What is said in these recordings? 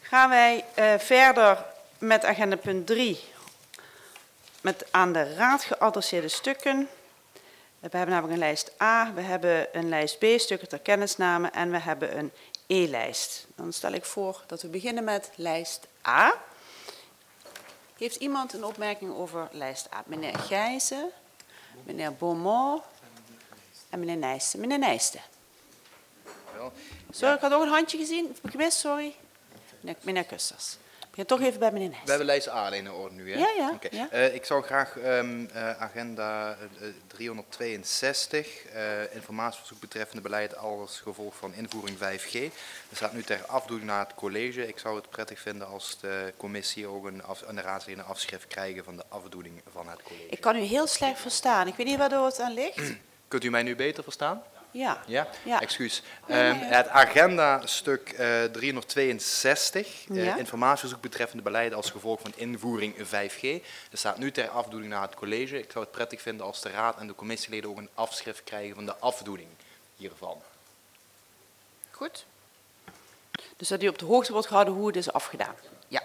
Gaan wij verder met agenda punt 3, met aan de raad geadresseerde stukken. We hebben namelijk een lijst A, we hebben een lijst B, stukken ter kennisname, en we hebben een E-lijst. Dan stel ik voor dat we beginnen met lijst A. Heeft iemand een opmerking over lijst A? Meneer Gijzen, meneer Beaumont en meneer Nijsten. Meneer Nijsten. Sorry, ik had ook een handje gezien. Gemist, sorry. Meneer Kusters. Ik begin toch even bij meneer Nijsten. We hebben lijst A in orde nu, hè? Ja, ja. Okay. Ja. Ik zou graag agenda 362, informatieverzoek betreffende beleid als gevolg van invoering 5G. Dat staat nu ter afdoening naar het college. Ik zou het prettig vinden als de commissie ook en de raadsleden een afschrift krijgen van de afdoening van het college. Ik kan u heel slecht verstaan. Ik weet niet waardoor het aan ligt. Kunt u mij nu beter verstaan? Ja. Ja? Ja. Excuus. Nee. Het agenda-stuk 362, Ja. informatieverzoek betreffende beleid als gevolg van invoering 5G. Dat staat nu ter afdoening naar het college. Ik zou het prettig vinden als de raad en de commissieleden ook een afschrift krijgen van de afdoening hiervan. Goed. Dus dat u op de hoogte wordt gehouden hoe het is afgedaan. Ja.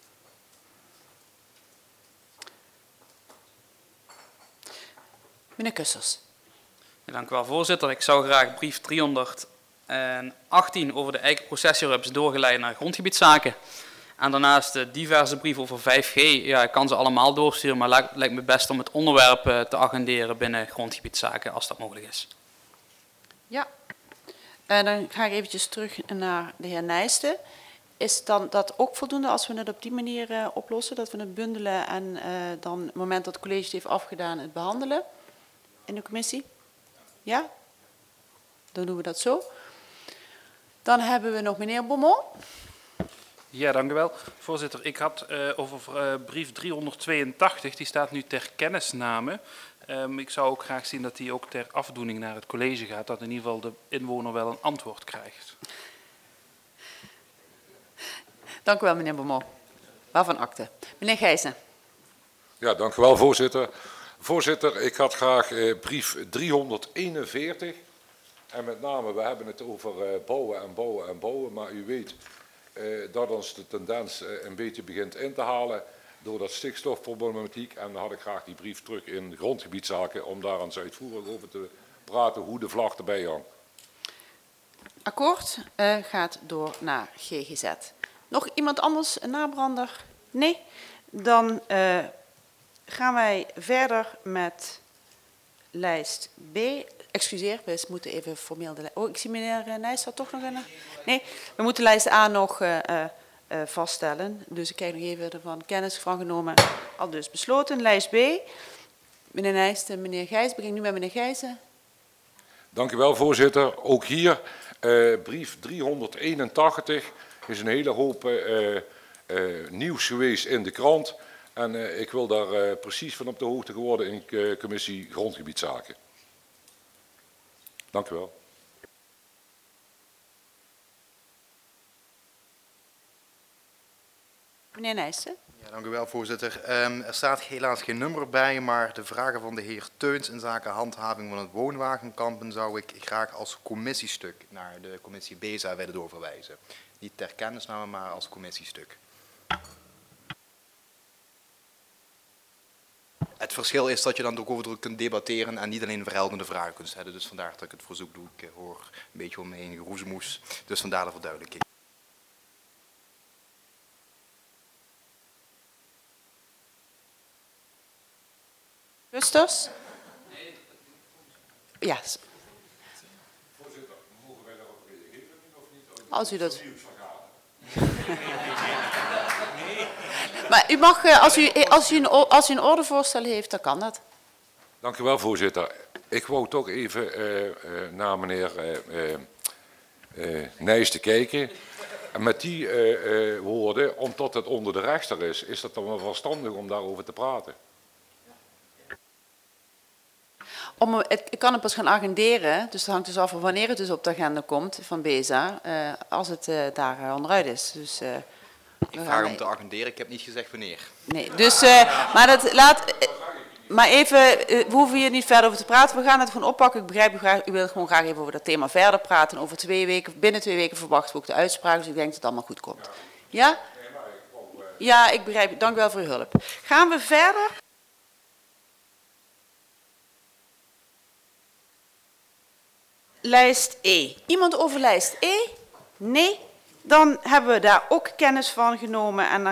Meneer Kussers. Ja, dank u wel, voorzitter. Ik zou graag brief 318 over de eikenprocessierups doorgeleid naar grondgebiedszaken. En daarnaast de diverse brief over 5G. Ja, ik kan ze allemaal doorsturen, maar lijkt me best om het onderwerp te agenderen binnen grondgebiedszaken, als dat mogelijk is. Ja. Dan ga ik eventjes terug naar de heer Nijsten. Is dan dat ook voldoende als we het op die manier oplossen? Dat we het bundelen en dan op het moment dat het college het heeft afgedaan het behandelen in de commissie? Ja? Dan doen we dat zo. Dan hebben we nog meneer Beaumont. Ja, dank u wel. Voorzitter, ik had over brief 382, die staat nu ter kennisname. Ik zou ook graag zien dat die ook ter afdoening naar het college gaat, dat in ieder geval de inwoner wel een antwoord krijgt. Dank u wel, meneer Beaumont. Waarvan akte. Meneer Gijzen. Ja, dank u wel, voorzitter. Voorzitter, ik had graag brief 341. En met name, we hebben het over bouwen en bouwen en bouwen. Maar u weet dat ons de tendens een beetje begint in te halen door dat stikstofproblematiek. En dan had ik graag die brief terug in grondgebiedszaken om daar eens uitvoerig over te praten hoe de vlag erbij hangt. Akkoord gaat door naar GGZ. Nog iemand anders, een nabrander? Nee? Dan gaan wij verder met lijst B. Excuseer, we moeten even formeel de lijst... Oh, ik zie meneer Nijs toch nog een... Nee, we moeten lijst A nog vaststellen. Dus ik krijg nog even ervan kennis van genomen. Al dus besloten. Lijst B. Meneer Nijs en meneer Gijs. Begin nu met meneer Gijzen. Dank u wel, voorzitter. Ook hier brief 381 is een hele hoop nieuws geweest in de krant. En ik wil daar precies van op de hoogte geworden in de commissie Grondgebiedszaken. Dank u wel. Meneer Nijssen. Ja, dank u wel, voorzitter. Er staat helaas geen nummer bij, maar de vragen van de heer Teuns in zaken handhaving van het woonwagenkampen zou ik graag als commissiestuk naar de commissie BESA willen doorverwijzen. Niet ter kennisname, maar als commissiestuk. Het verschil is dat je dan ook over kunt debatteren en niet alleen verheldende vragen kunt stellen. Dus vandaar dat ik het verzoek doe. Ik hoor een beetje om me heen geroezemoes. Dus vandaar de verduidelijking. Kusters? Ja. Voorzitter, mogen wij daarop reageren of niet? Als u dat... Maar u mag, als u een ordevoorstel heeft, dan kan dat. Dank u wel, voorzitter. Ik wou toch even naar meneer Nijs te kijken. En met die woorden, omdat het onder de rechter is dat dan wel verstandig om daarover te praten? Ik kan het pas gaan agenderen, dus het hangt dus af van wanneer het dus op de agenda komt van BESA, als het daar onderuit is. Dus, ik vraag om te agenderen, ik heb niet gezegd wanneer. Nee, dus, maar even, we hoeven hier niet verder over te praten, we gaan het gewoon oppakken. Ik begrijp u graag, u wilt gewoon graag even over dat thema verder praten. Over 2 weken, binnen 2 weken verwachten we ook de uitspraak, dus ik denk dat het allemaal goed komt. Ja? Ja, ik begrijp het. Dank u wel voor uw hulp. Gaan we verder? Lijst E. Iemand over lijst E? Nee? Dan hebben we daar ook kennis van genomen en dan